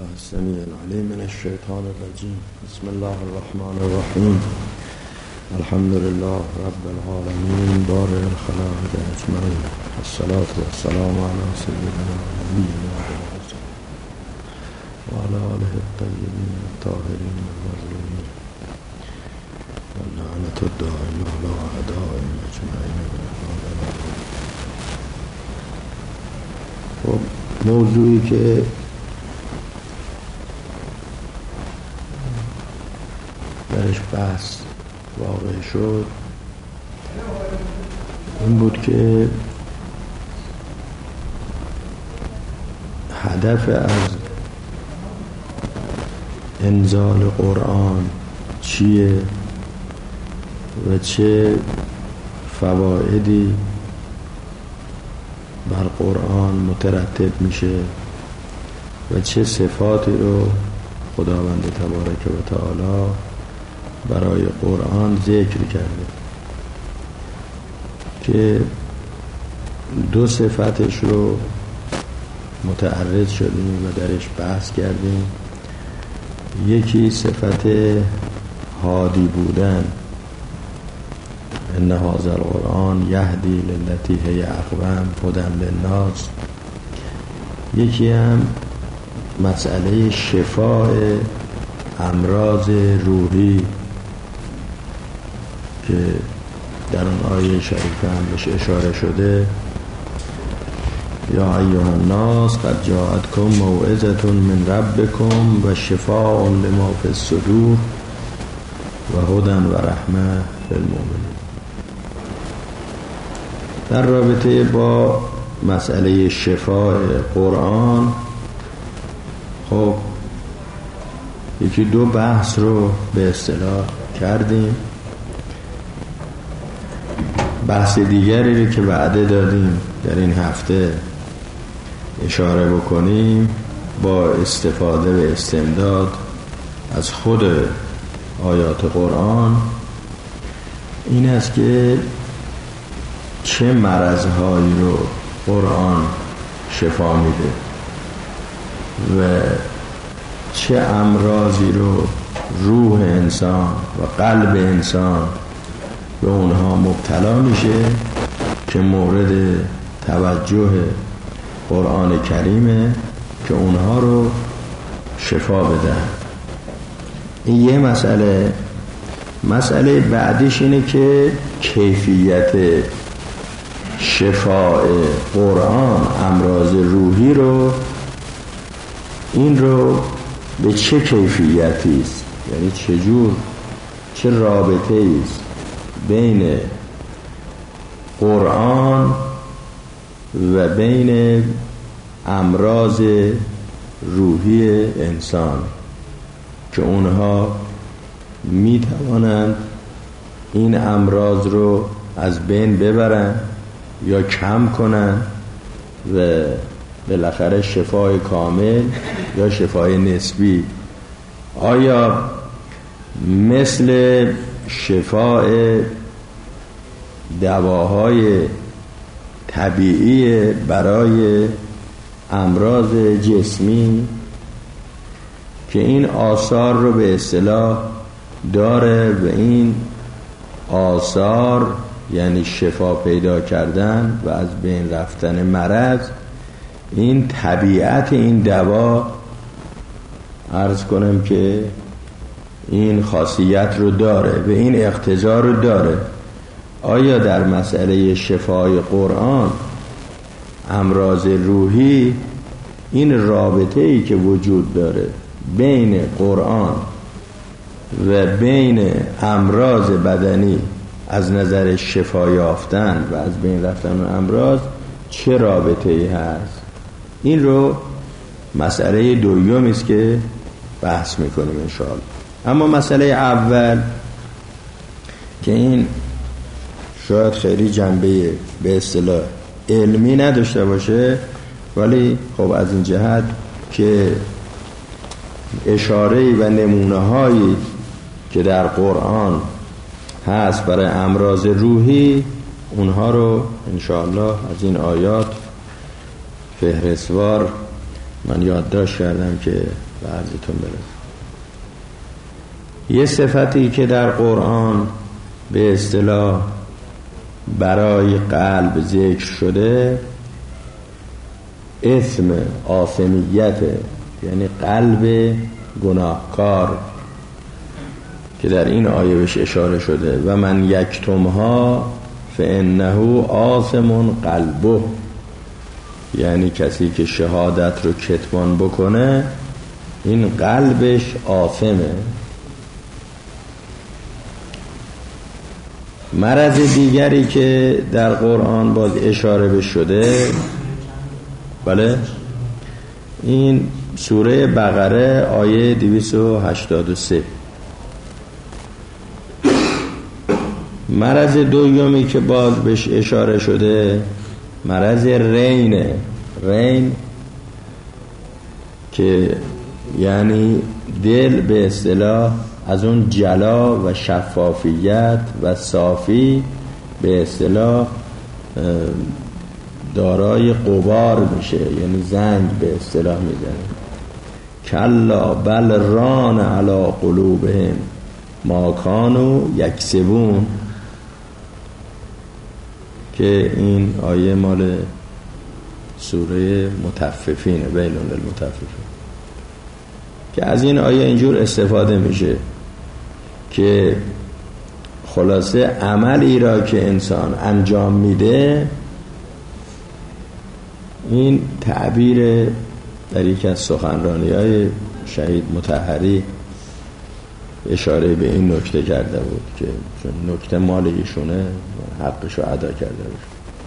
بالله السميع العليم من الشيطان الرجيم. بسم الله الرحمن الرحيم. الحمد لله رب العالمين بارئ الخلائق أجمعين، الصلاة والسلام على سيدنا ونبينا محمد وعلى آله الطيبين الطاهرين المظلومين واللعنة الدائمة على أعدائهم أجمعين. موضوعی که درش بحث واقع شد این بود که هدف از انزال قرآن چیه و چه فوایدی بر قرآن مترتب میشه و چه صفاتی رو خداوند تبارک و تعالی برای قرآن ذکر کرده که دو صفتش رو متعرض شدیم و درش بحث کردیم. یکی صفت هادی بودن، ان هذا القرآن یهدی للتی هی اقوم هدی للناس. یکی هم مسئله شفاء امراض روحی که در اون آیه شریفه هم بهش اشاره شده، یا ایها الناس قد جاءتکم موعظة من ربکم و شفاء لما فی الصدور و هدی و رحمة للمؤمنین. در رابطه با مسئله شفاء قرآن خب یکی دو بحث رو به اصطلاح کردیم. بحث دیگری رو که وعده دادیم در این هفته اشاره بکنیم با استفاده و استمداد از خود آیات قرآن این است که چه مرضهایی رو قرآن شفا میده و چه امراضی رو روح انسان و قلب انسان به اونها مبتلا میشه که مورد توجه قرآن کریمه که اونها رو شفا بدن. این یه مسئله بعدیش اینه که کیفیت شفاء قرآن امراض روحی رو این رو به چه کیفیتی است، یعنی چه رابطه است بین قرآن و بین امراض روحی انسان که اونها می توانند این امراض رو از بین ببرن یا کم کنن و بالاخره شفای کامل یا شفای نسبی. آیا مثل شفای دواهای طبیعی برای امراض جسمی که این آثار رو به اصطلاح داره و این آثار یعنی شفا پیدا کردن و از بین رفتن مرض، این طبیعت این دوا عرض کنم که این خاصیت رو داره و این اقتضا رو داره. آیا در مسئله شفای قرآن امراض روحی این رابطه‌ای که وجود داره بین قرآن و بین امراض بدنی از نظر شفا یافتن و از بین رفتن امراض چه رابطه‌ای هست؟ این رو مسئله دومی است که بحث میکنیم انشاءالله. اما مسئله اول که این شاید خیلی جنبه به اصطلاح علمی نداشته باشه، ولی خب از این جهت که اشاره و نمونه هایی که در قرآن هست برای امراض روحی اونها رو انشاءالله از این آیات فهرستوار من یادداشت کردم که به عرضتون برسم. یه صفتی که در قرآن به اصطلاح برای قلب ذکر شده اسم آثمیت، یعنی قلب گناهکار که در این آیه بهش اشاره شده و من یکتمها فانه آثم قلبه، یعنی کسی که شهادت رو کتمان بکنه این قلبش آثمه. مرض دیگری که در قرآن باز اشاره به شده، بله، این سوره بقره آیه 283. مرض دومی که باز بهش اشاره شده مرض رینه. رین که یعنی دل به اصطلاح از اون جلا و شفافیت و صافی به اصطلاح دارای غبار میشه، یعنی زنگ به اصطلاح میزنه. کلا بل ران علی قلوبهم ما کانوا یکسبون، که این آیه مال سوره مطففینه، ویل للمطففین، که از این آیه اینجور استفاده میشه که خلاصه عملی را که انسان انجام میده، این تعبیر در یکی از سخنرانی‌های شهید مطهری اشاره به این نکته کرده بود که چون نکته مال ایشونه حقشو ادا کرده بود.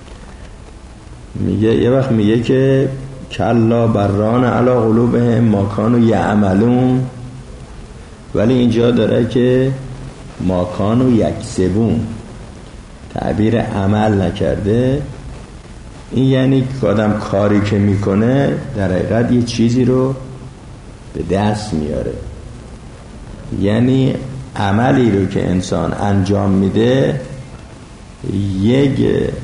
میگه یه وقت میگه که کلا بران علی قلوبهم ما کانوا یعملون، ولی اینجا داره که ما کانوا یکسبون، تعبیر عمل نکرده. این یعنی که آدم کاری که میکنه در حقیقت یه چیزی رو به دست میاره، یعنی عملی رو که انسان انجام میده یک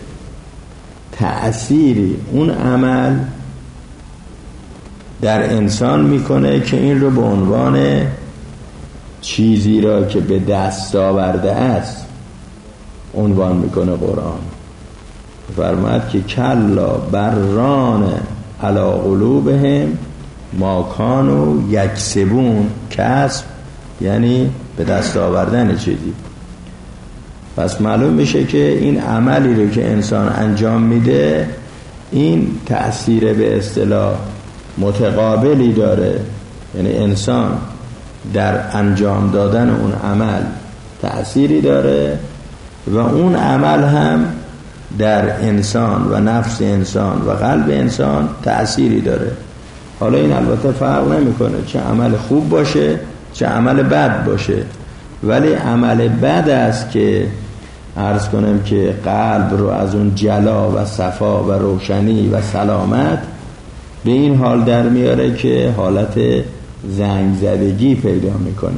تأثیری اون عمل در انسان میکنه که این رو به عنوان چیزی را که به دست آورده است عنوان میکنه قرآن. فرمود که کلا بران علی قلوبهم ما کانوا یکسبون، کسب یعنی به دست آوردن چیزی. پس معلوم میشه که این عملی رو که انسان انجام میده این تأثیر به اصطلاح متقابلی داره، یعنی انسان در انجام دادن اون عمل تأثیری داره و اون عمل هم در انسان و نفس انسان و قلب انسان تأثیری داره. حالا این البته فرق نمیکنه چه عمل خوب باشه چه عمل بد باشه، ولی عمل بد است که عرض کنم که قلب رو از اون جلا و صفا و روشنی و سلامت به این حال در میاره که حالت زنگ زدگی پیدا میکنه،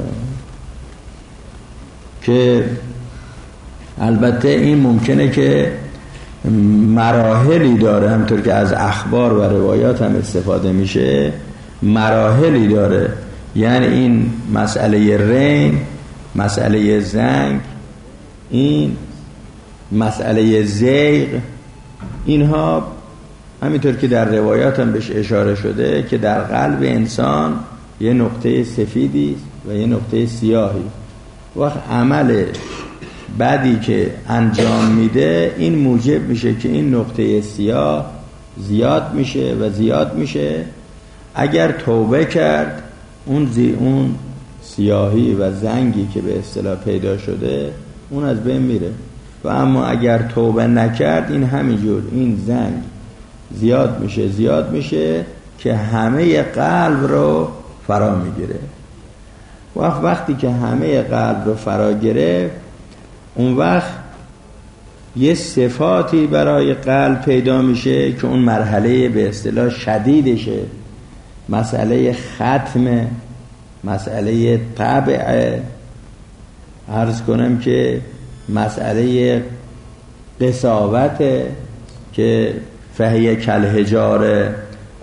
که البته این ممکنه که مراحلی داره، همطور که از اخبار و روایات هم استفاده میشه، مراحلی داره. یعنی این مسئله رین، مسئله زنگ، این مسئله زیغ، اینها همینطور که در روایات هم بهش اشاره شده که در قلب انسان یه نقطه سفیدی و یه نقطه سیاهی. وقت عمل بعدی که انجام میده این موجب میشه که این نقطه سیاه زیاد میشه و زیاد میشه. اگر توبه کرد اون سیاهی و زنگی که به اصطلاح پیدا شده اون از بین میره، و اما اگر توبه نکرد این همینجور این زنگ زیاد میشه که همه قلب رو فرا میگیره. وقتی که همه قلب رو فرا گرفت اون وقت یه صفاتی برای قلب پیدا میشه که اون مرحله به اصطلاح شدیدشه، مسئله ختم، مسئله طبع، عرض کنم که مسئله قساوت که فهی کالحجاره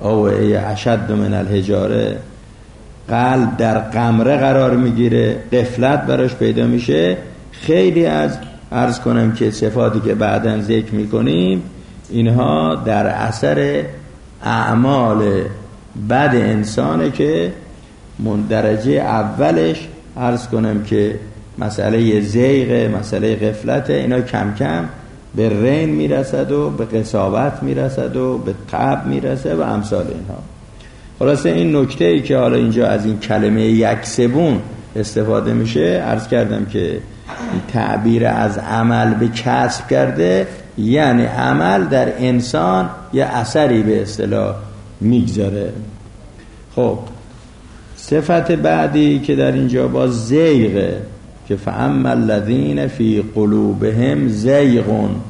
اوعیه اشد من الحجاره، قلب در قمره قرار میگیره، غفلت براش پیدا میشه. خیلی از عرض کنم که صفاتی که بعداً ذکر میکنیم اینها در اثر اعمال بد انسانه که درجه اولش عرض کنم که مسئله زیغ، مسئله غفلت، اینا کم کم به رین میرسد و به قساوت میرسد و به تعب میرسه و امثال اینها. خلاصه این نکته ای که حالا اینجا از این کلمه یکسبون استفاده میشه، عرض کردم که تعبیر از عمل به کسب کرده، یعنی عمل در انسان یه اثری به اصطلاح میگذاره. خب صفت بعدی که در اینجا با زیغه که فاما الذین فی قلوبهم زیغ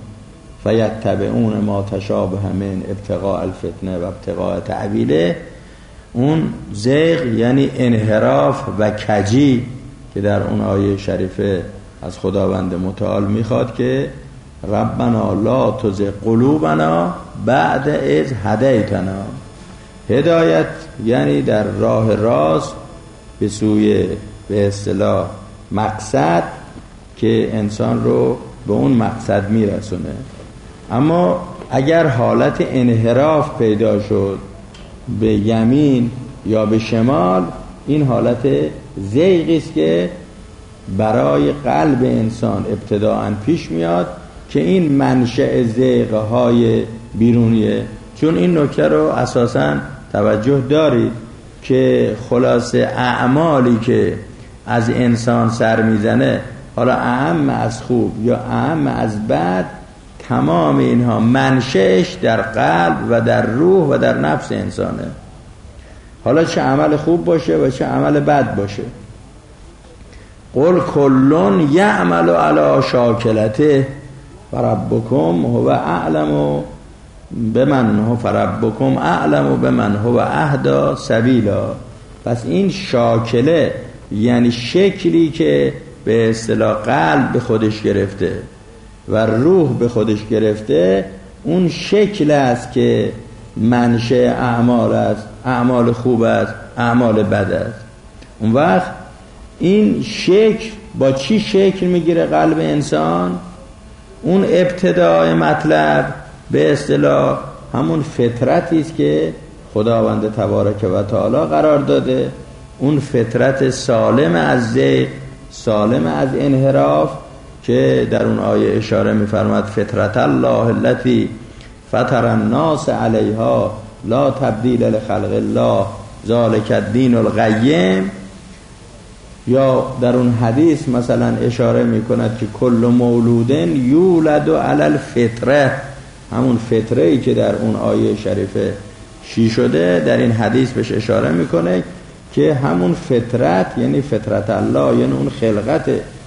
فیتبعون ما تشابه من ابتغاء الفتنه و ابتغاء تأویله. اون زیغ یعنی انحراف و کجی که در اون آیه شریفه از خداوند متعال میخواد که ربنا لا تزغ قلوبنا بعد اذ هدیتنا. هدایت یعنی در راه راست به سوی به اصطلاح مقصد که انسان رو به اون مقصد میرسونه. اما اگر حالت انحراف پیدا شد به یمین یا به شمال، این حالت زیغی است که برای قلب انسان ابتداءً پیش میاد که این منشأ زیغ‌های بیرونیه. چون این نکته رو اساساً توجه دارید که خلاصه اعمالی که از انسان سر میزنه، حالا اهم از خوب یا اهم از بد، تمام اینها منشأش در قلب و در روح و در نفس انسانه. حالا چه عمل خوب باشه و چه عمل بد باشه. قل کل یعمل علی شاکلته فربکم هو اعلم بمن هو فربکم اعلم بمن هو اهدی سبیلا. پس این شاکله یعنی شکلی که به اصطلاح قلب به خودش گرفته و روح به خودش گرفته، اون شکل است که منشأ اعمال است، اعمال خوب است، اعمال بد است. اون وقت این شکل با چی شکل میگیره قلب انسان؟ اون ابتدای مطلب به اصطلاح همون فطرتی است که خداوند تبارک و تعالی قرار داده، اون فطرت سالم از زیغ، سالم از انحراف که در اون آیه اشاره می‌فرماد فطرت الله التي فطر الناس علیها لا تبدیل لخلق الله ذلک الدین القیم. یا در اون حدیث مثلا اشاره می‌کند که کل مولود یولد علی الفطره، همون فطره‌ای که در اون آیه شریفه چی شده، در این حدیث بهش اشاره میکنه که همون فطرت یعنی فطرت الله، یعنی اون خلقت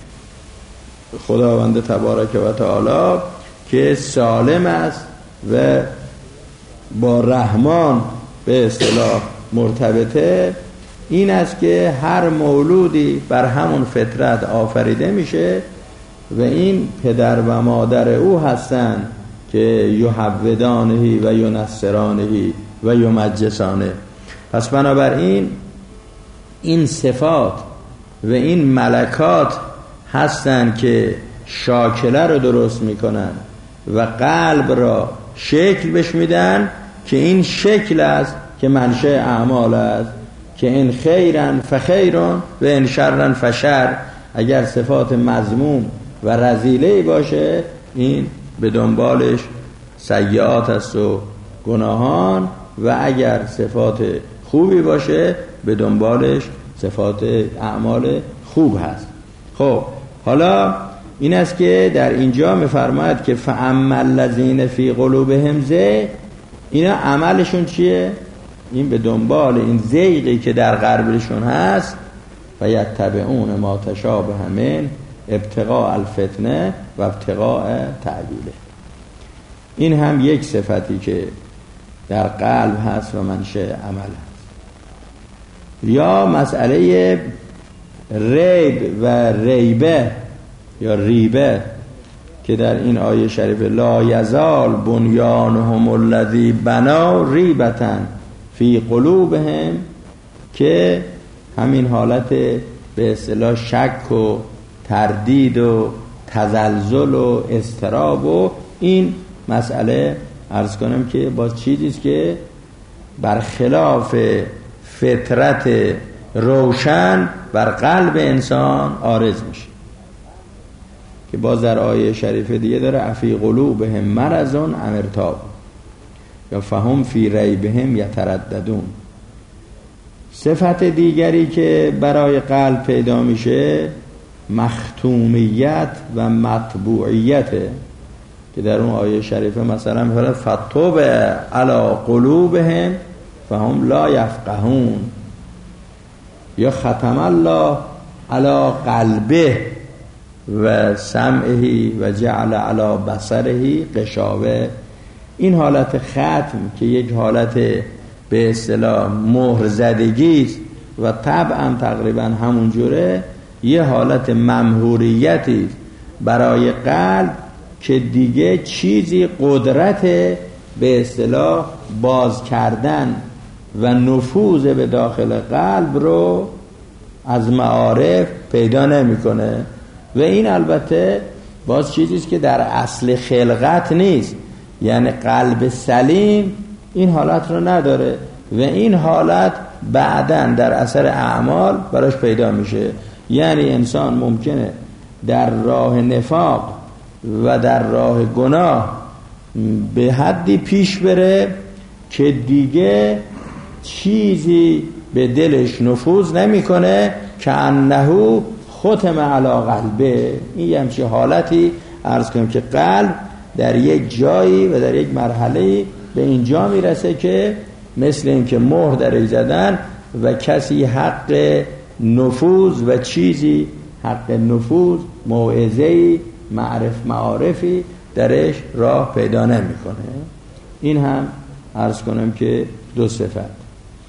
خداوند تبارک و تعالی که سالم است و با رحمان به اصطلاح مرتبطه، این است که هر مولودی بر همون فطرت آفریده میشه و این پدر و مادر او هستند که یحودانهی و ینصرانهی و یمجسانه. پس بنابراین این صفات و این ملکات هستند که شاکله رو درست میکنن و قلب را شکل بش میدن که این شکل است که منشأ اعمال است که این خیرن فخیرن و این شرن فشر. اگر صفات مذموم و رذیله باشه این به دنبالش سیئات است و گناهان، و اگر صفات خوبی باشه به دنبالش صفات اعمال خوب هست. خب حالا این است که در اینجا می‌فرماید که فاما الذین فی قلوبهم زیغ، اینا عملشون چیه؟ این به دنبال این زیغی که در قلبشون هست و یتبعون ما تشابه من ابتغاء الفتنه و ابتغاء تأویله. این هم یک صفتی که در قلب هست و منشأ عمل هست. یا مسئله ریب و ریبه یا ریبه که در این آیه شریف لا یزال بنیانهم الذی بنا ریبتن فی قلوبهم، که همین حالت به اصطلاح شک و تردید و تزلزل و اضطراب و این مسئله عرض کنم که با چیزیست که برخلاف فطرت روشن بر قلب انسان عارض میشه، که باز در آیه شریفه دیگه داره افی قلوبهم مرض ام ارتاب یا فهم فی ریبهم یترددون. صفت دیگری که برای قلب پیدا میشه مختومیت و مطبوعیته، که در اون آیه شریفه مثلا میفرماید فطبع علی قلوبهم فهم لا یفقهون یا ختم الله علی قلبه و سمعه و جعل علی بصره غشاوه. این حالت ختم که یک حالت به اصطلاح مهر زدگی است و طبعا تقریبا همون جوره، یه حالت ممهوریتی برای قلب که دیگه چیزی قدرت به اصطلاح باز کردن و نفوذ به داخل قلب رو از معارف پیدا نمیکنه. و این البته باز چیزیست که در اصل خلقت نیست، یعنی قلب سلیم این حالت رو نداره و این حالت بعداً در اثر اعمال براش پیدا میشه. یعنی انسان ممکنه در راه نفاق و در راه گناه به حدی پیش بره که دیگه چیزی به دلش نفوذ نمیکنه که انه ختم علی قلبه. این یه همچین حالتی عرض کنم که قلب در یک جایی و در یک مرحله به اینجا میرسه که مثل این که مهر درش زدن و کسی حق نفوذ و چیزی حق نفوذ موعظه‌ای معارفی درش راه پیدا نمیکنه. این هم عرض کنم که دو صفت.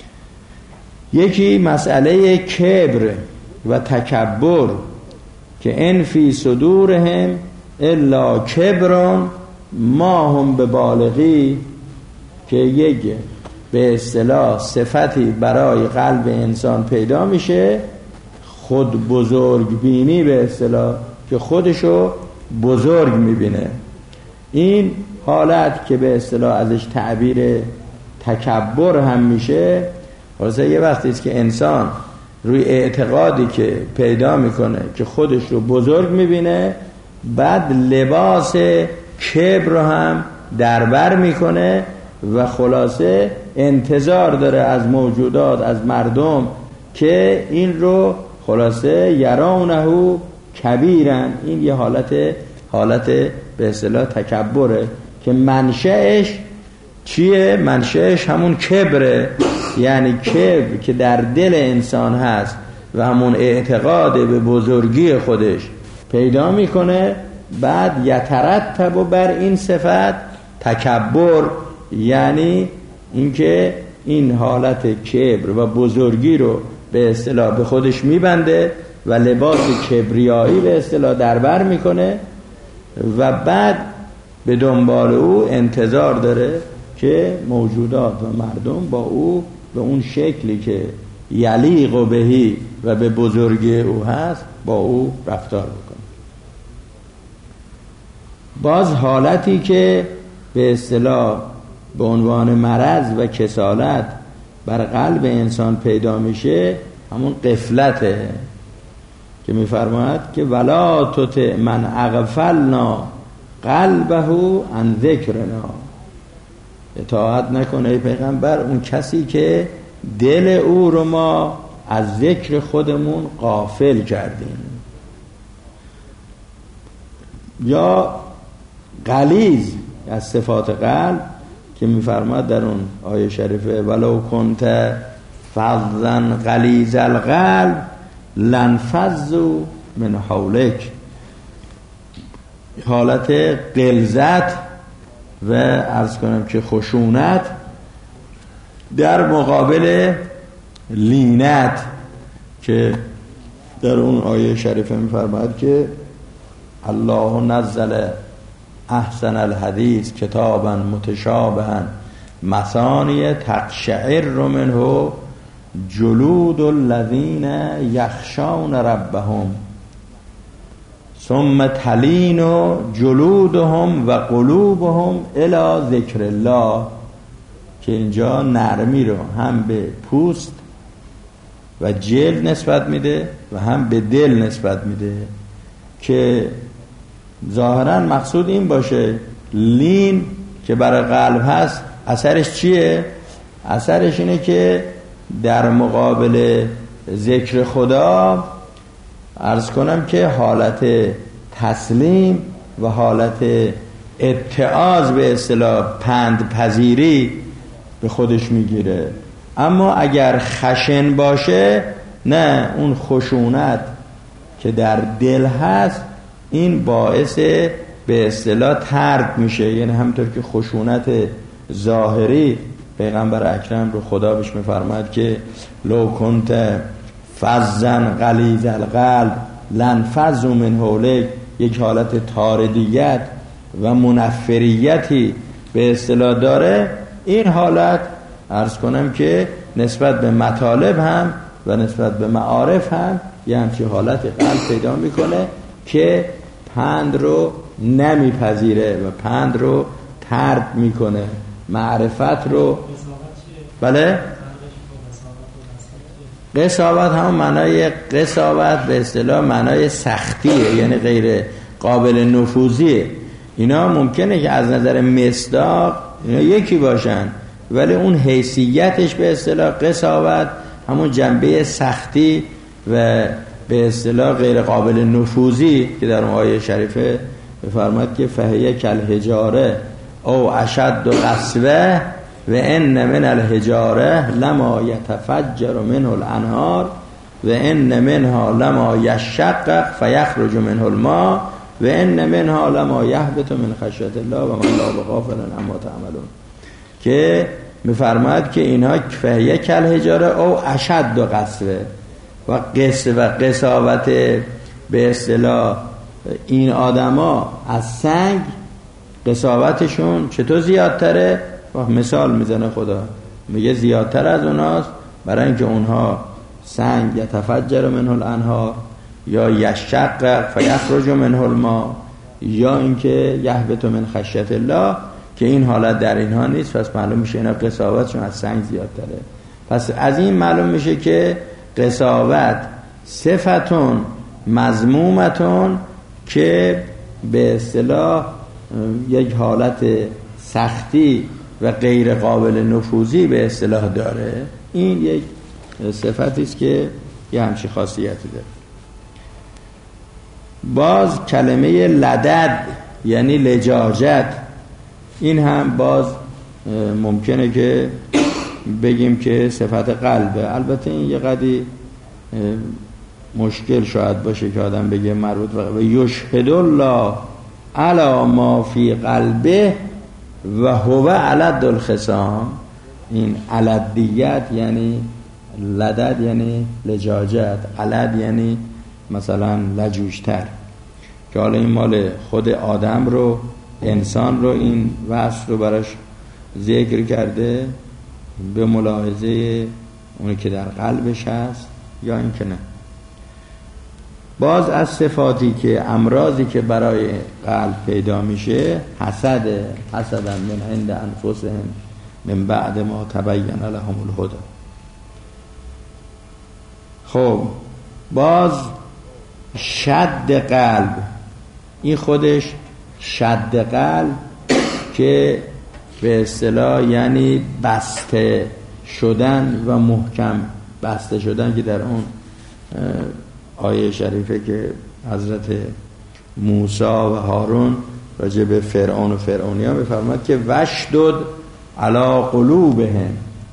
یکی مسئله کبر و تکبر که ان فی صدورهم الا کبر ما هم ببالغی، که یک به اصطلاح صفتی برای قلب انسان پیدا میشه، خود بزرگ بینی به اصطلاح، که خودشو بزرگ میبینه. این حالت که به اصطلاح ازش تعبیر تکبر هم میشه، واسه یه وقتی است که انسان روی اعتقادی که پیدا میکنه که خودش رو بزرگ میبینه، بعد لباس کبر رو هم دربر میکنه و خلاصه انتظار داره از موجودات، از مردم که این رو خلاصه یرونه کبیرن. این یه حالت به اصطلاح تکبره که منشأش چیه؟ منشأش همون کبره، یعنی کبر که در دل انسان هست و همون اعتقاد به بزرگی خودش پیدا میکنه، بعد یترتب بر این صفت تکبر، یعنی اینکه این حالت کبر و بزرگی رو به اصطلاح به خودش میبنده و لباس کبریایی به اصطلاح دربر میکنه و بعد به دنبال او انتظار داره که موجودات و مردم با او به اون شکلی که یلیق و بهی و به بزرگی او هست با او رفتار بکنه. باز حالتی که به اصطلاح به عنوان مرض و کسالت بر قلب انسان پیدا میشه همون غفلته که میفرماید که ولا تطع من اغفلنا قلبه عن ذکرنا، اطاعت نکنه ای پیغمبر اون کسی که دل او رو ما از ذکر خودمون غافل کردیم. یا غلیظ از صفات قلب که میفرماد در اون آیه شریفه ولو کنت فظا غلیظ القلب لانفضوا من حولک، حالت غلظت و عرض کنم که خشونت در مقابل لینت که در اون آیه شریفه میفرماید که الله نزل احسن الحدیث کتابا متشابها مثانی تقشعر منه جلود الذین یخشون ربهم ثم تلین جلودهم و قلوبهم الی ذکر الله، که اینجا نرمی رو هم به پوست و جلد نسبت میده و هم به دل نسبت میده، که ظاهرا مقصود این باشه لین که برای قلب هست اثرش چیه؟ اثرش اینه که در مقابل ذکر خدا عرض کنم که حالت تسلیم و حالت اتعاظ به اصطلاح پند پذیری به خودش میگیره. اما اگر خشن باشه نه، اون خشونت که در دل هست این باعث به اصطلاح طرد میشه. یعنی همونطور که خشونت ظاهری پیغمبر اکرم رو خدا بهش میفرماد که لو کنت فظا غلیظ القلب لانفضوا من حولک، یک حالت طاردیت و منفریتی به اصطلاح داره. این حالت عرض کنم که نسبت به مطالب هم و نسبت به معارف هم یه همچین حالت قلب پیدا میکنه که پند رو نمیپذیره و پند رو طرد میکنه، معرفت رو. بله، قساوت هم معنای قساوت به اصطلاح معنای سختیه، یعنی غیر قابل نفوذیه. اینا ممکنه که از نظر مصداق اینا یکی باشن، ولی اون حیثیتش به اصطلاح قساوت همون جنبه سختی و به اصطلاح غیر قابل نفوذی که در اون آیه شریفه بفرماد که فهیه کالحجاره او اشد قسوه و ان من الحجاره لما یتفجر منه الانهار و ان منها لما یشقق فیخرج منه الماء و ان منها لما یهبط من خشیت الله و من لا بغافل عما تعملون، که میفرماد که اینها فهیه کالحجاره او اشد قسوه و قساوت به اصطلاح این آدما از سنگ قساوتشون چطور زیادتره؟ مثال میزنه خدا، میگه زیادتر از اوناست، برای اینکه اونها سنگ یتفجر منه الانهار یا یشقق فیخرج منه الماء یا اینکه یهبط من خشیت الله، که این حالت در اینها نیست. پس معلوم میشه اینا قساوتشون از سنگ زیادتره. پس از این معلوم میشه که قساوت صفتون مذمومتون که به اصطلاح یک حالت سختی و غیر قابل نفوذی به اصطلاح داره. این یک صفتی است که یه همچین خاصیتی داره. باز کلمه لدد یعنی لجاجت، این هم باز ممکنه که بگیم که صفت قلبه. البته این یه قدری مشکل شاید باشه که آدم بگه مربوط و یشهد الله علی ما فی قلبه و هو علد الخصام. این علدیت یعنی لدد یعنی لجاجت، علد یعنی مثلا لجوجتر، که حالا این مال خود آدم رو، انسان رو، این وصف رو براش ذکر کرده به ملاحظه اونی که در قلبش هست یا این که نه. باز از صفاتی که امراضی که برای قلب پیدا میشه حسدا من عند انفسهم من بعد ما تبین لهم الهدی. خب باز شد قلب، این خودش شد قلب که به اصطلاح یعنی بسته شدن و محکم بسته شدن، که در اون آیه شریفه که حضرت موسی و هارون راجع به فرعون و فرعونیان می‌فرماد که وشدد علی قلوبهم،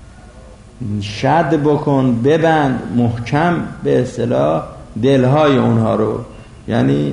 شد بکن، ببند محکم به اصطلاح دلهای اونها رو، یعنی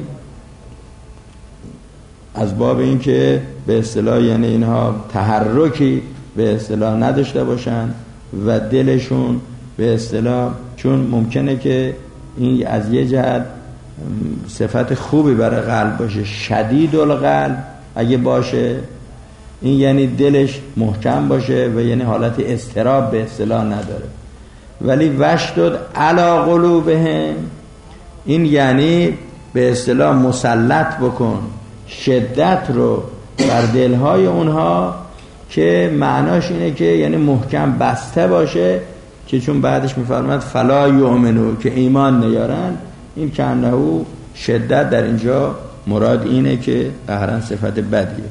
از باب این که به اصطلاح یعنی اینها تحرکی به اصطلاح نداشته باشن و دلشون به اصطلاح، چون ممکنه که این از یه جهت صفت خوبی برای قلب باشه، شدید القلب اگه باشه این یعنی دلش محکم باشه و یعنی حالت اضطراب به اصطلاح نداره. ولی وشدد علی قلوبهم، این یعنی به اصطلاح مسلط بکن شدت رو بر دلهای اونها، که معناش اینه که یعنی محکم بسته باشه، که چون بعدش میفرماد فلا یؤمنو، که ایمان نیارن. این که انه شدت در اینجا مراد اینه که قهرن صفت بدیه.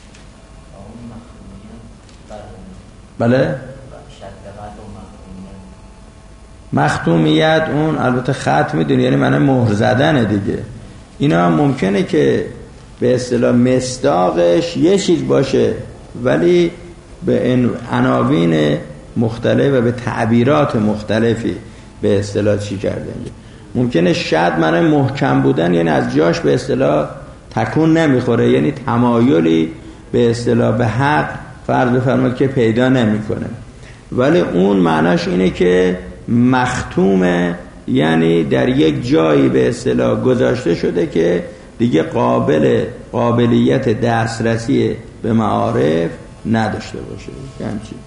بله مختومیت اون البته ختم میدونی یعنی معنی مهر زدنه دیگه. اینا ممکنه که به اصطلاح مصداقش یه چیز باشه ولی به عناوین مختلف و به تعبیرات مختلفی به اصطلاح چی کرده. ممکنه شد معنی محکم بودن یعنی از جاش به اصطلاح تکون نمیخوره، یعنی تمایلی به اصطلاح به حق فرض بفرمایید که پیدا نمیکنه. ولی اون معناش اینه که مختومه، یعنی در یک جایی به اصطلاح گذاشته شده که دیگه قابلیت دسترسی به معارف نداشته باشه. یعنی چی؟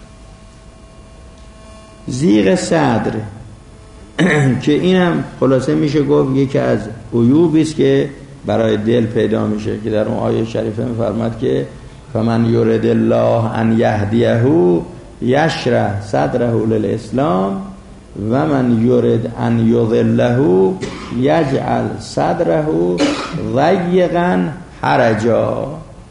ضیق صدر که اینم خلاصه میشه گفت یکی از عیوبی است که برای دل پیدا میشه، که در اون آیه شریفه میفرماد که فمن یرید الله ان یهدیه یشرح صدره للاسلام و من یرید ان یضله یجعل صدره ضیقا حرجا،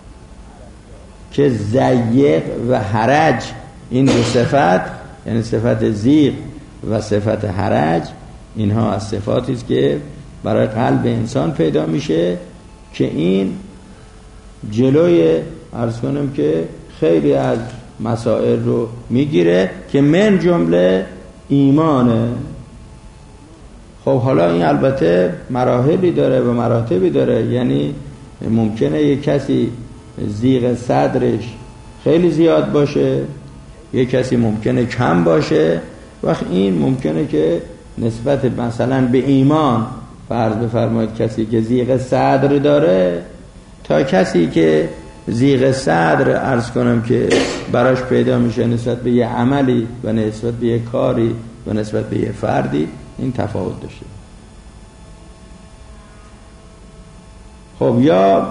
که ضیق و حرج این دو صفت، یعنی صفت ضیق و صفت حرج، اینها از صفاتی است که برای قلب انسان پیدا میشه، که این جلوی عرض کنم که خیلی از مسائل رو میگیره که من جمله ایمانه. خب حالا این البته مراحلی داره و مراتبی داره، یعنی ممکنه یک کسی ضیق صدرش خیلی زیاد باشه، یک کسی ممکنه کم باشه. وقت این ممکنه که نسبت مثلا به ایمان فرض بفرمایید کسی که ضیق صدر داره تا کسی که ضیق صدر عرض کنم که براش پیدا میشه نسبت به یه عملی و نسبت به یه کاری و نسبت به یه فردی، این تفاوت داشته. خب یا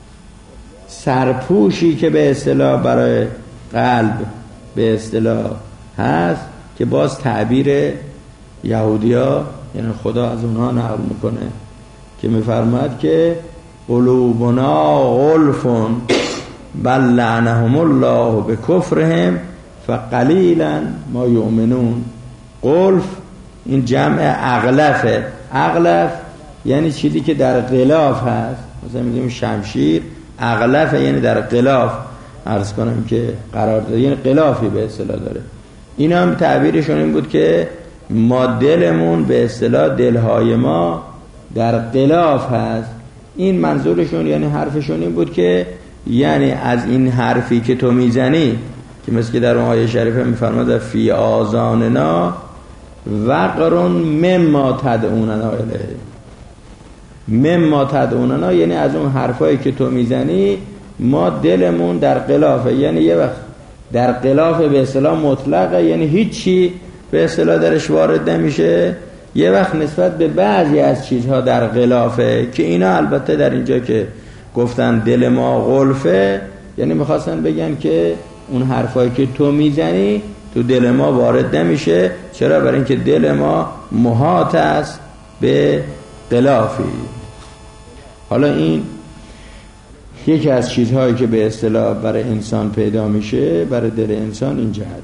سرپوشی که به اصطلاح برای قلب به اصطلاح هست، که باز تعبیر یهودیا یعنی خدا از اونها نقل میکنه که میفرماد که قلوبنا غلفون بل لعنهم الله بکفرهم فقلیلا ما یؤمنون. قلف این جمع اغلفه. اغلف یعنی چیزی که در غلاف هست، مثلا میگیم شمشیر. اغلفه یعنی در غلاف عرض کنم که قرار داره، یعنی غلافی به اصطلاح داره. این هم تعبیرشون این بود که ما دلمون به اصطلاح دلهای ما در غلاف هست. این منظورشون یعنی حرفشون این بود که یعنی از این حرفی که تو میزنی، که مثل که در اون آیه شریفه میفرماد فی آذاننا وقرون مما تدعوننا الیه. مما تدعوننا یعنی از اون حرفایی که تو میزنی ما دلمون در غلافه، یعنی یه وقت در غلاف به اصطلاح مطلقه، یعنی هیچی به اصطلاح درش وارد نمیشه. یه وقت نسبت به بعضی از چیزها در غلافه، که اینا البته در اینجا که گفتن دل ما غلفه یعنی میخواستن بگن که اون حرفایی که تو میزنی تو دل ما وارد نمیشه. چرا؟ برای اینکه دل ما محاط است به غلافی. حالا این یکی از چیزهایی که به اصطلاح برای انسان پیدا میشه، برای دل انسان این جهت.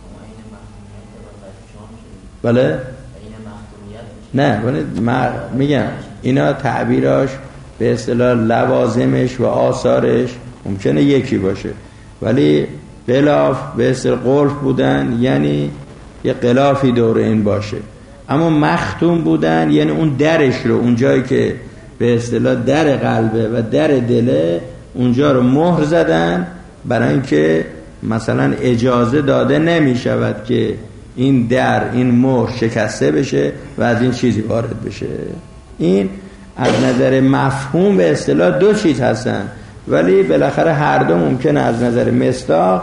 بله؟ نه میگم اینا تعبیراش به اصطلاح لوازمش و آثارش ممکنه یکی باشه، ولی غلاف به اصطلاح قلف بودن یعنی یه غلافی دور این باشه. اما مختوم بودن یعنی اون درش رو، اون جایی که به اصطلاح در قلبه و در دله، اونجا رو مهر زدن برای اینکه مثلا اجازه داده نمی شود که این در، این مهر شکسته بشه و از این چیزی وارد بشه. این از نظر مفهوم به اصطلاح دو چیز هستن. ولی بالاخره هر دو ممکنه از نظر مصداق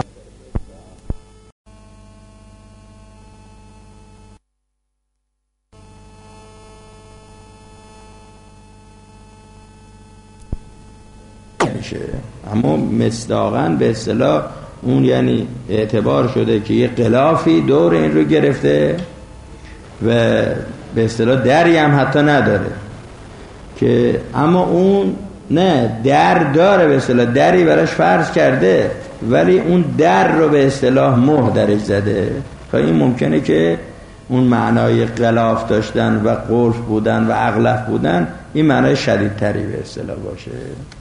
اما مصداقاً به اصطلاح اون یعنی اعتبار شده که یه غلافی دور این رو گرفته و به اصطلاح دری هم حتی نداره که اما اون نه در داره، به اصطلاح دری براش فرض کرده ولی اون در رو به اصطلاح مهر درش زده. تا این ممکنه که اون معنای غلاف داشتن و قلف بودن و اغلف بودن این معنای شدیدتری به اصطلاح باشه.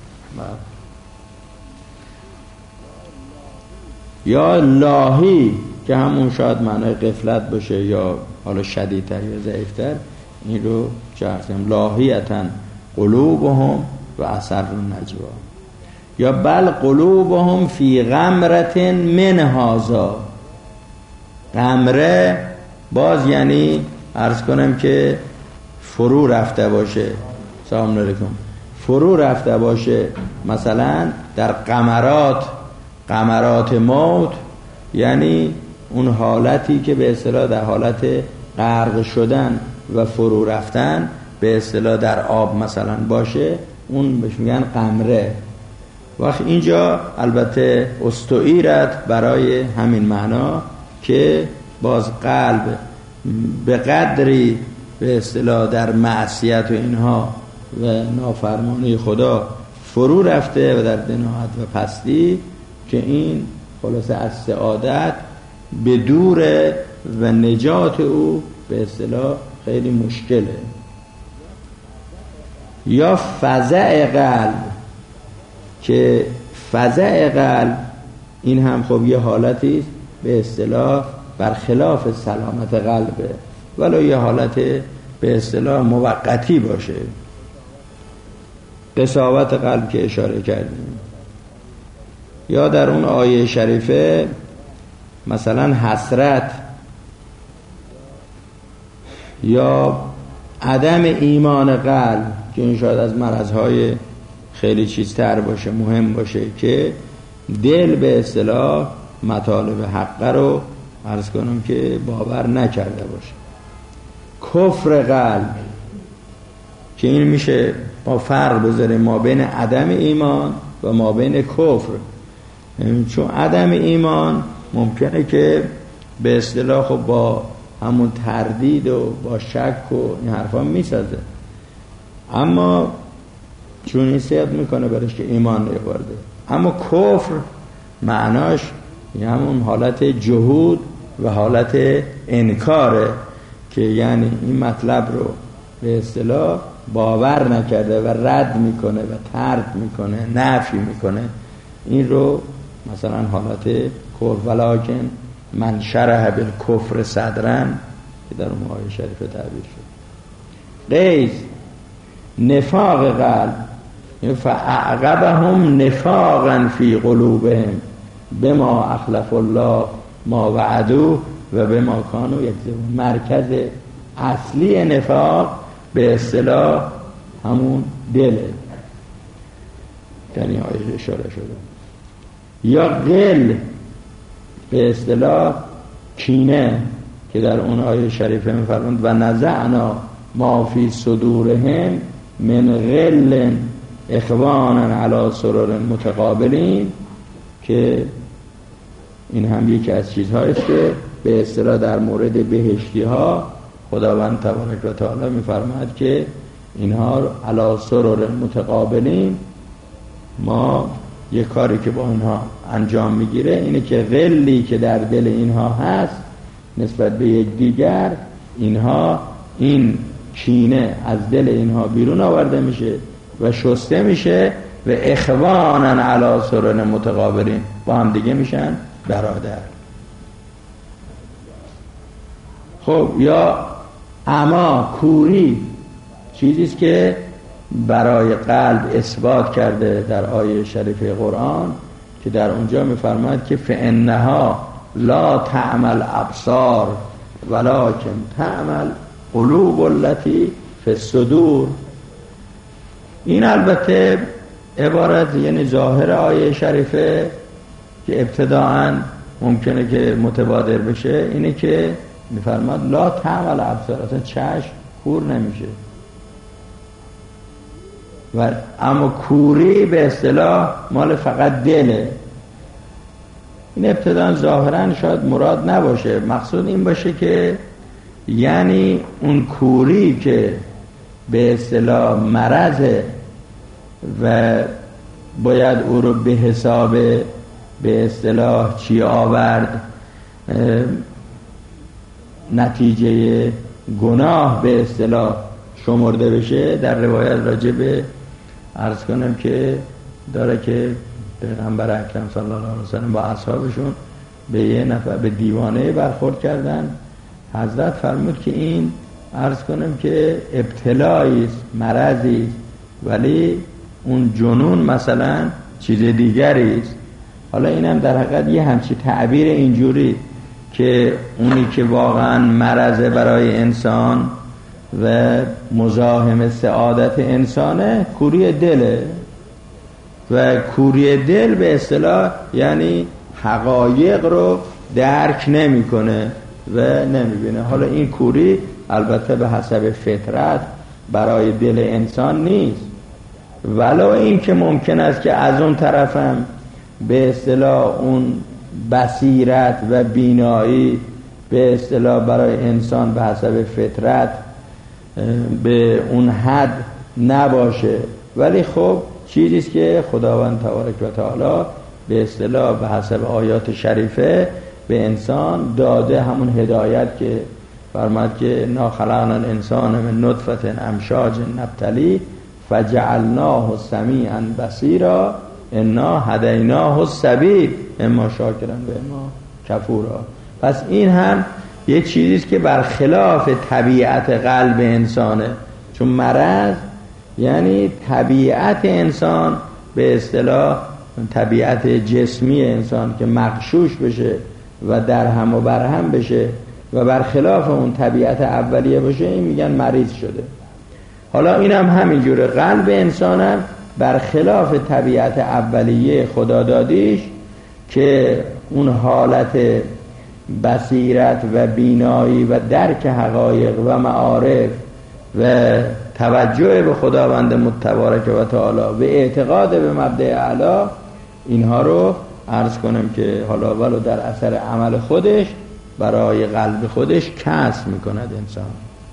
یا لاهی که همون شاید معنای غفلت باشه یا حالا شدیدتر یا ضعیفتر، این رو چه هستیم لاهیتاً قلوبهم و اثر النجوا، یا بل قلوبهم فی غمرة من هذا. غمره باز یعنی عرض کنم که فرو رفته باشه، سلام علیکم، فرو رفته باشه مثلا در غمرات موت، یعنی اون حالتی که به اصطلاح در حالت غرق شدن و فرو رفتن به اصطلاح در آب مثلا باشه، اون بهش میگن غمره. وقت اینجا البته استعیرت برای همین معنا که باز قلب به قدری به اصطلاح در معصیت و اینها و نافرمانی خدا فرو رفته و در دناعت و پستی که این خلاصه از سعادت به دوره و نجات او به اصطلاح خیلی مشکله. یا فزع قلب که فزع قلب این هم خب یه حالتی به اصطلاح برخلاف سلامت قلبه ولو یه حالت به اصطلاح موقتی باشه، قساوت قلب که اشاره کردیم. یا در اون آیه شریفه مثلا حسرت یا عدم ایمان قلب که این شاید از مرضهای خیلی چیزتر باشه، مهم باشه که دل به اصطلاح مطالب حق رو عرض کنم که باور نکرده باشه. کفر قلب که این میشه ما فرق بذاریم ما بین عدم ایمان و ما بین کفر، چون عدم ایمان ممکنه که به اصطلاح خب با همون تردید و با شک و این حرفا میسازه، اما چون این صدق میکنه برش که ایمان نیاورده. اما کفر معناش همون حالت جهود و حالت انکاره که یعنی این مطلب رو به اصطلاح باور نکرده و رد میکنه و طرد میکنه، نفی میکنه. این رو مثلا حالت کفر ولکن من شرح بالکفر صدرن که در اون آیه شریفه تعبیر شد. قیز نفاق قلب فاعقبهم نفاقا فی قلوبهم بما اخلف الله ما وعدوه و بما کانوا یکذبون. مرکز اصلی نفاق به اصطلاح همون دله، در این آیه اشاره شده. یا غل به اصطلاح کینه که در اون آیه شریفه می‌فرماند و نزعنا ما فی صدورهم من غل اخوانا علی سرر متقابلین، که این هم یکی از چیزهاییست که به اصطلاح در مورد بهشتی ها خداوند تبارک و تعالی می‌فرماید که اینها علی سرر متقابلین، ما یه کاری که با اینها انجام میگیره اینه که غلی که در دل اینها هست نسبت به یک دیگر، اینها این کینه از دل اینها بیرون آورده میشه و شسته میشه و اخوانا علی سرر متقابلین، با هم دیگه میشن برادر. خب یا اما کوری چیزیست که برای قلب اثبات کرده در آیه شریفه قرآن که در اونجا میفرماید که فانها لا تعمل ابصار ولکن تعمل قلوب التي فی الصدور. این البته عبارت یعنی ظاهر آیه شریفه که ابتداعاً ممکنه که متبادر بشه اینه که میفرماد لا تعمل ابصار، اصلا چشم کور نمیشه. و اما کوری به اصطلاح مال فقط دله. این ابتداً ظاهراً شاید مراد نباشه، مقصود این باشه که یعنی اون کوری که به اصطلاح مرضه و باید او رو به حساب به اصطلاح چی آورد، نتیجه گناه به اصطلاح شمرده بشه. در روایت راجع به عرض کنم که داره که پیغمبر اکرم صلی الله علیه وسلم با اصحابشون به یه نفر به دیوانه برخورد کردن. حضرت فرمود که این عرض کنم که ابتلایی است، مرضی است، ولی اون جنون مثلا چیز دیگری است. حالا اینم در حقیقت یه همچی تعبیر اینجوری که اونی که واقعا مرض برای انسان و مزاحم سعادت انسانه کوری دله و کوری دل به اصطلاح یعنی حقایق رو درک نمیکنه و نمیبینه. حالا این کوری البته به حسب فطرت برای دل انسان نیست، ولو این که ممکن است که از اون طرفم به اصطلاح اون بصیرت و بینایی به اصطلاح برای انسان به حسب فطرت به اون حد نباشه، ولی خب چیزیست که خداوند تبارک و تعالی به اصطلاح به حسب آیات شریفه به انسان داده، همون هدایت که فرمود که انا خلقنا الانسان من نطفه امشاج نبتلی فجعلناه سمیعا بصیرا انا هدیناه السبیل اما شاکرا و اما کفورا. پس این هم یه چیزیست که برخلاف طبیعت قلب انسانه، چون مرض یعنی طبیعت انسان به اصطلاح طبیعت جسمی انسان که مغشوش بشه و در هم و بر هم بشه و برخلاف اون طبیعت اولیه باشه، این میگن مریض شده. حالا این هم همینجوره، قلب انسان هم برخلاف طبیعت اولیه خدا دادیش که اون حالت بصیرت و بینایی و درک حقایق و معارف و توجه به خداوند متبارک و تعالی و اعتقاد به مبدأ اعلی، اینها رو عرض کنم که حالا ولو در اثر عمل خودش برای قلب خودش کسب میکند انسان.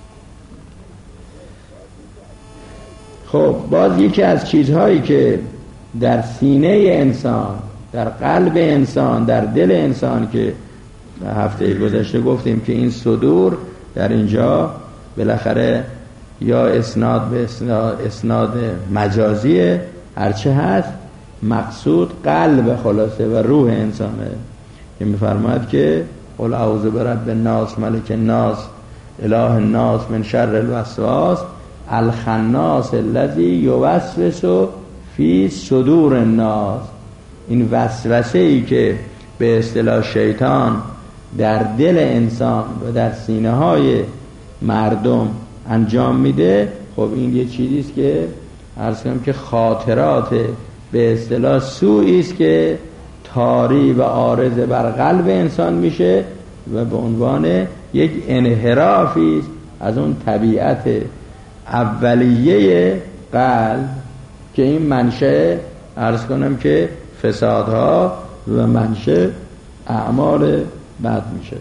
خب باز یکی از چیزهایی که در سینه انسان، در قلب انسان، در دل انسان که هفته گذشته گفتیم که این صدور در اینجا بالاخره یا اسناد به اسناد مجازیه، هرچه هست مقصود قلب خلاصه و روح انسانه که میفرماید که قل اعوذ برب الناس ملک الناس اله الناس من شر الوسواس الخناس الذی یوسوس فی صدور الناس. این وسوسه ای که به اصطلاح شیطان در دل انسان و در سینه های مردم انجام میده، خب این یه چیزیست که عرض کنم که خاطرات به اصطلاح سوئی است که طاری و عارض بر قلب انسان میشه و به عنوان یک انحرافی است از اون طبیعت اولیه قلب که این منشأ عرض کنم که فسادها و منشأ اعمال بد میشه.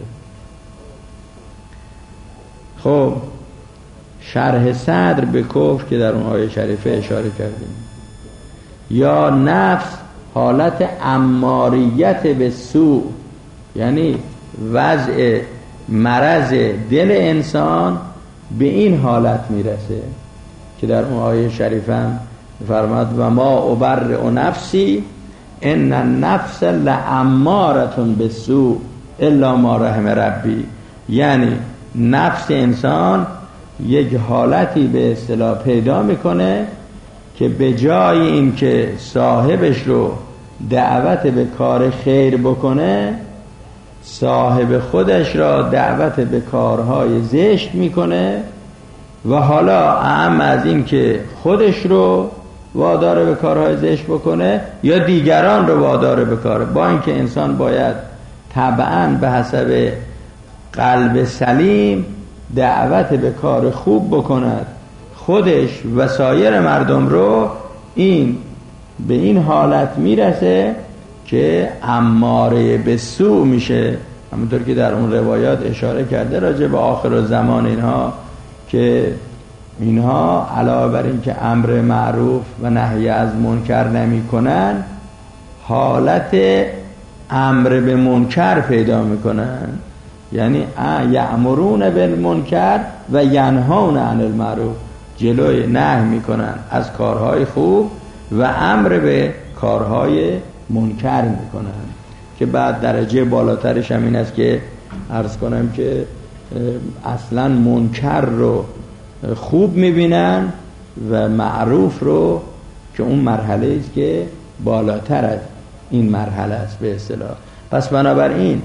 خب شرح صدر به کفر که در اون آیه شریفه اشاره کردیم، یا نفس حالت اماریت به سوء، یعنی وضع مرض دل انسان به این حالت میرسه که در اون آیه شریفه هم فرماد و ما ابرئ نفسی ان النفس لاماره بالسوء الا ما رحم ربی. یعنی نفس انسان یک حالتی به اصطلاح پیدا میکنه که به جای این که صاحبش رو دعوت به کار خیر بکنه، صاحب خودش را دعوت به کارهای زشت میکنه و حالا اهم از این که خودش رو وادار به کارهای زشت بکنه یا دیگران رو وادار به کار، با اینکه انسان باید طبعاً به حسب قلب سلیم دعوت به کار خوب بکند خودش و سایر مردم رو. این به این حالت میرسه که اماره به سوء میشه، همونطور که در اون روایات اشاره کرده راجع به آخر الزمان اینها، که اینها علاوه بر این که امر معروف و نهی از منکر نمی کنن، حالت امر به منکر پیدا میکنن، یعنی یأمرون بالمنکر و ینهون عن المعروف، جلوی نهی میکنن از کارهای خوب و امر به کارهای منکر میکنن، که بعد درجه بالاترش هم این است که عرض کنم که اصلا منکر رو خوب میبینن و معروف رو، که اون مرحله است که بالاتر از این مرحله است به اصطلاح. پس بنابراین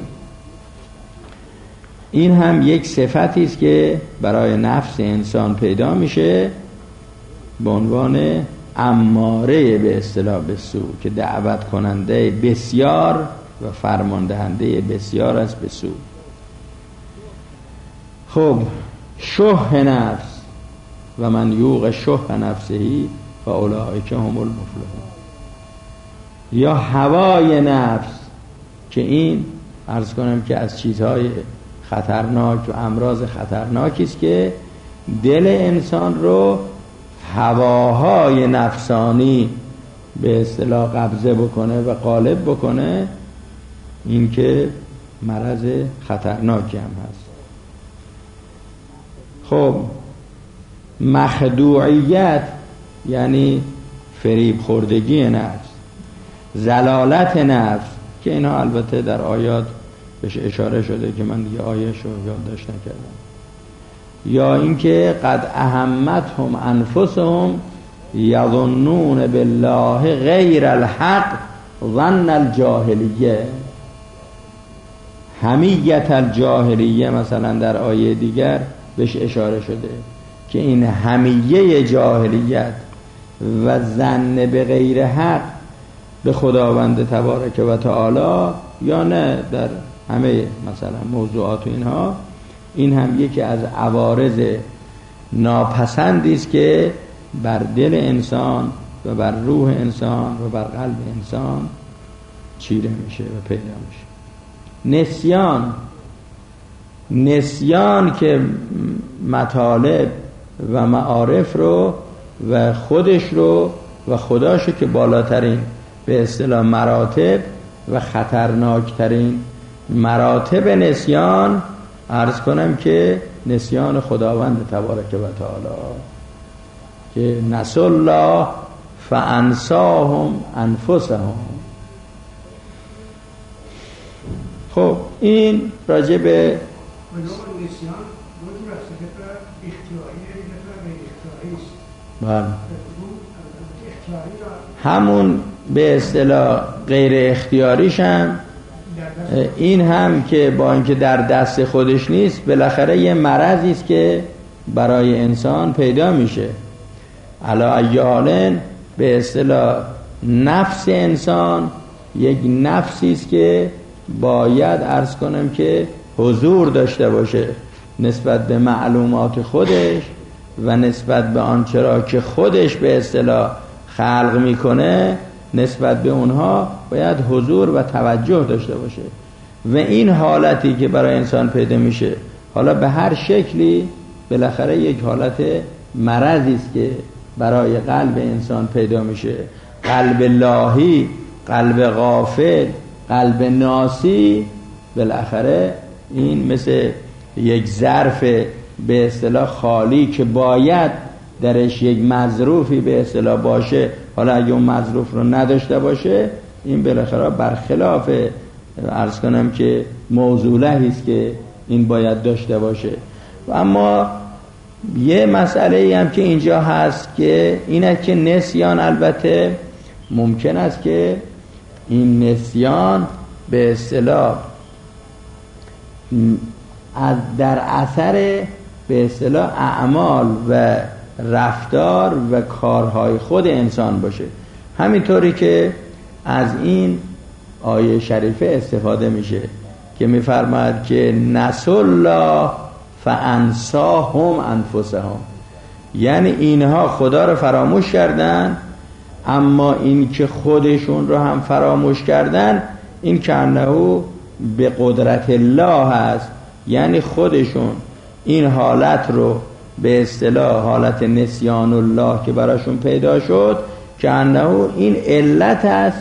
این هم یک صفتی است که برای نفس انسان پیدا میشه به عنوان اماره به اصطلاح به سو، که دعوت کننده بسیار و فرمان دهنده بسیار است به سو. خب شح نفس و من یوق شح نفسهی فاولئک هم المفلحون، یا هوای نفس، که این عرض کنم که از چیزهای خطرناک و امراض خطرناکی است که دل انسان رو هواهای نفسانی به اصطلاح قبضه بکنه و غالب بکنه. این که مرض خطرناکی هم هست. خب مخدوعیت یعنی فریب خوردگی نفس، زلالت نفس، که اینا البته در آیات بهش اشاره شده که من دیگه آیه‌شو یادداشت نکردم. یا اینکه قد اهمتهم انفسهم یظنون بالله غیر الحق ظن الجاهلیه، حمیت الجاهلیه مثلا در آیه دیگر بهش اشاره شده که این حمیه جاهلیت و ظن به غیر حق به خداوند تبارک و تعالی، یا نه در همه مثلا موضوعات و اینها، این هم یکی از عوارض ناپسندی است که بر دل انسان و بر روح انسان و بر قلب انسان چیره میشه و پیدا میشه. نسیان که مطالب و معارف رو و خودش رو و خداشو که بالاترین به اصطلاح مراتب و خطرناکترین مراتب نسیان، عرض کنم که نسیان خداوند تبارک و تعالی، که نسوا الله فانساهم انفسهم. خب این راجع به همون به اصطلاح غیر اختیاریش هم این هم که با اینکه در دست خودش نیست، بالاخره یه مرضی است که برای انسان پیدا میشه. علا ایالن به اصطلاح نفس انسان یک نفسی است که باید عرض کنم که حضور داشته باشه نسبت به معلومات خودش و نسبت به آنچه را که خودش به اصطلاح خلق میکنه، نسبت به اونها باید حضور و توجه داشته باشه. و این حالتی که برای انسان پیدا میشه، حالا به هر شکلی، بالاخره یک حالت مرضی است که برای قلب انسان پیدا میشه. قلب لاهی، قلب غافل، قلب ناسی، بالاخره این مثل یک ظرف به اصطلاح خالی که باید درش یک مظروفی به اصطلاح باشه، حالا اگه اون مظروف رو نداشته باشه، این بالاخره برخلاف عرض کنم که موضوعی است که این باید داشته باشه. و اما یه مسئله هم که اینجا هست که اینه که نسیان، البته ممکن است که این نسیان به اصطلاح در اثر به اصطلاح اعمال و رفتار و کارهای خود انسان باشه. همینطوری که از این آیه شریفه استفاده میشه که میفرماید که نسوا الله فانساهم انفسهم، یعنی اینها خدا رو فراموش کردن، اما این که خودشون رو هم فراموش کردن این که انه به قدرت الله هست، یعنی خودشون این حالت رو به اصطلاح حالت نسیان الله که براشون پیدا شد که انه این علت است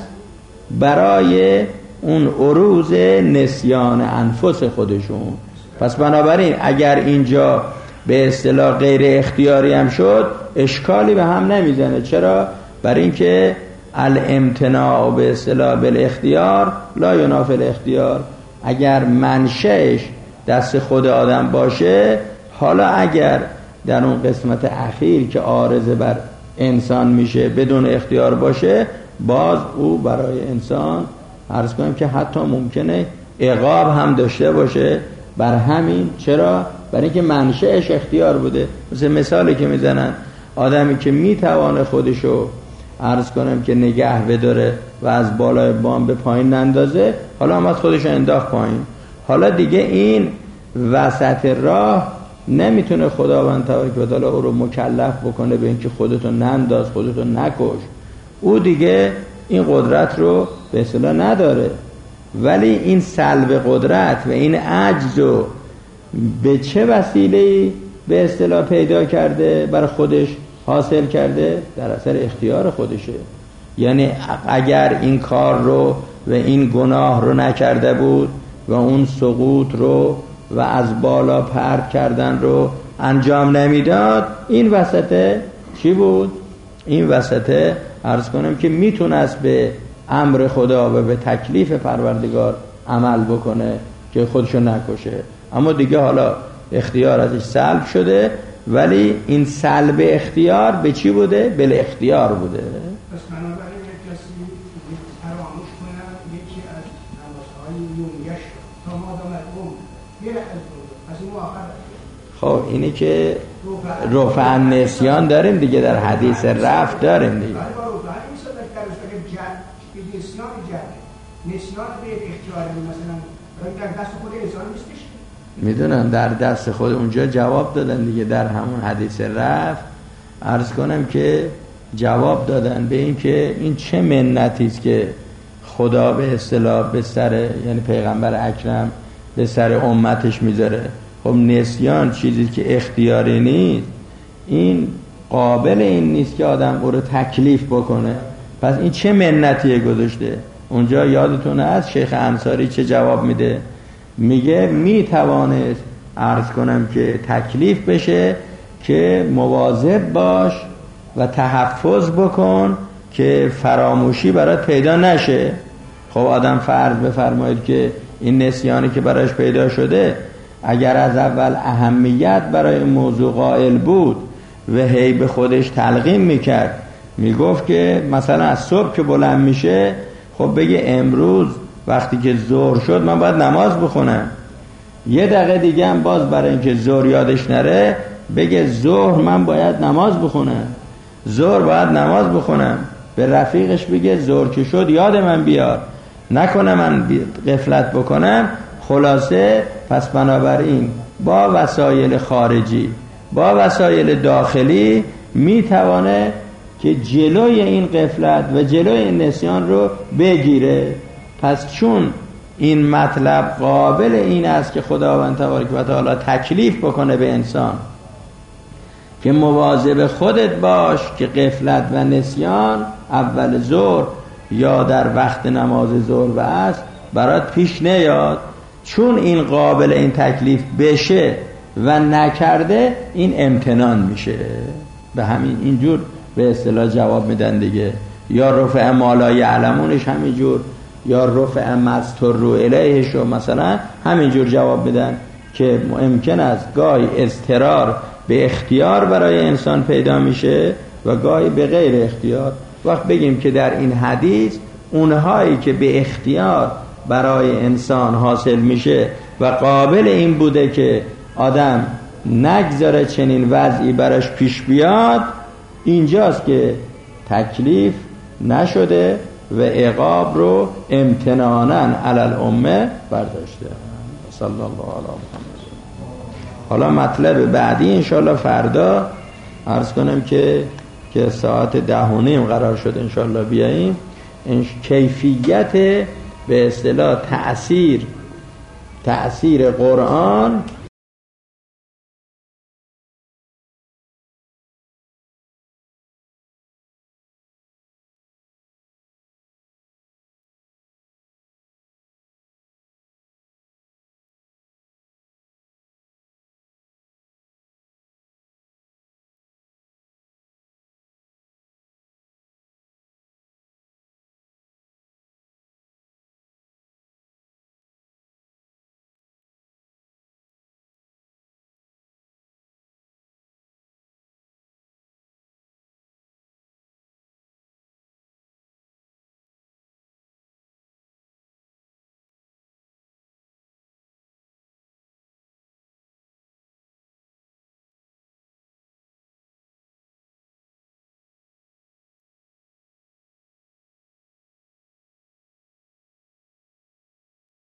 برای اون عروض نسیان انفس خودشون. پس بنابراین اگر اینجا به اصطلاح غیر اختیاری هم شد اشکالی به هم نمیزنه. چرا؟ برای اینکه الامتناع به اصطلاح بالاختیار لا ینافی الاختیار. اگر منشأش دست خود آدم باشه، حالا اگر در اون قسمت اخیر که عارضه بر انسان میشه بدون اختیار باشه، باز او برای انسان عرض کنیم که حتی ممکنه عقاب هم داشته باشه بر همین. چرا؟ برای اینکه منشأش اختیار بوده. مثالی که میزنن آدمی که میتوانه خودشو عرض کنم که نگه بداره و از بالای بام به پایین نندازه، حالا آمد خودشو انداخت پایین، حالا دیگه این وسط راه نمیتونه خداوند تبارک و تعالی او رو مکلف بکنه به اینکه خودتو ننداز، خودتو نکش. او دیگه این قدرت رو به اصطلاح نداره. ولی این سلب قدرت و این عجز رو به چه وسیله‌ای به اصطلاح پیدا کرده، برای خودش حاصل کرده؟ در اثر اختیار خودشه. یعنی اگر این کار رو و این گناه رو نکرده بود و اون سقوط رو و از بالا پرت کردن رو انجام نمیداد، این وسطه چی بود؟ این وسطه عرض کنم که میتونست به امر خدا و به تکلیف پروردگار عمل بکنه که خودشو نکشه. اما دیگه حالا اختیار ازش سلب شده، ولی این سلب اختیار به چی بوده؟ بل اختیار بوده. پس بنابراین یک کسی فراموش کنه یکی از نمازهای یومیش تا مادام العمر یه از این آخر. خب اینی که رفع النسیان داریم دیگه، در حدیث رفع داریم دیگه. نسیان به اختیار مثلا در دست خود انسان نیستش. میدونم در دست خود، اونجا جواب دادن دیگه در همون حدیث رفع. عرض کنم که جواب دادن به این که این چه منتی است که خدا به اصطلاح به سر، یعنی پیغمبر اکرم به سر امتش میذاره. خب نسیان چیزی که اختیاری نیست، این قابل این نیست که آدم او رو تکلیف بکنه. پس این چه منتیه گذاشته؟ اونجا یادتونه از شیخ انصاری چه جواب میده؟ میگه میتوانست عرض کنم که تکلیف بشه که مواظب باش و تحفظ بکن که فراموشی برات پیدا نشه. خب آدم فرض بفرمایید که این نسیانی که براش پیدا شده اگر از اول اهمیت برای موضوع قائل بود و هی به خودش تلقین میکرد، میگفت که مثلا از صبح که بلند میشه خب بگه امروز وقتی که ظهر شد من باید نماز بخونم. یه دقیقه دیگه هم باز برای اینکه ظهر یادش نره بگه ظهر من باید نماز بخونم، ظهر باید نماز بخونم. به رفیقش بگه ظهر که شد یاد من بیار، نکنه من غفلت بکنم. خلاصه پس بنابراین با وسایل خارجی با وسایل داخلی میتوانه که جلوی این غفلت و جلوی این نسیان رو بگیره. پس چون این مطلب قابل این است که خداوند تبارک و تعالی تکلیف بکنه به انسان که مواظب خودت باش که غفلت و نسیان اول ظهر یا در وقت نماز ظهر و عصر برات پیش نیاد، چون این قابل این تکلیف بشه و نکرده این امتنان میشه. به همین اینجور به اصطلاح جواب میدن دیگه. یا رفع ما لا یعلمونش همینجور، یا رفع مستر رو الیهش رو مثلا همینجور جواب میدن که ممکن است گاهی اضطرار به اختیار برای انسان پیدا میشه و گاهی به غیر اختیار. وقت بگیم که در این حدیث اونهایی که به اختیار برای انسان حاصل میشه و قابل این بوده که آدم نگذاره چنین وضعی براش پیش بیاد، اینجاست که تکلیف نشده و عقاب رو امتنانا علی الامه برداشته. صلی الله علی محمد. حالا مطلب بعدی انشاءالله فردا عرض کنم که ساعت 10:30 قرار شد انشاءالله بیاییم، کیفیت به اصطلاح تأثیر قرآن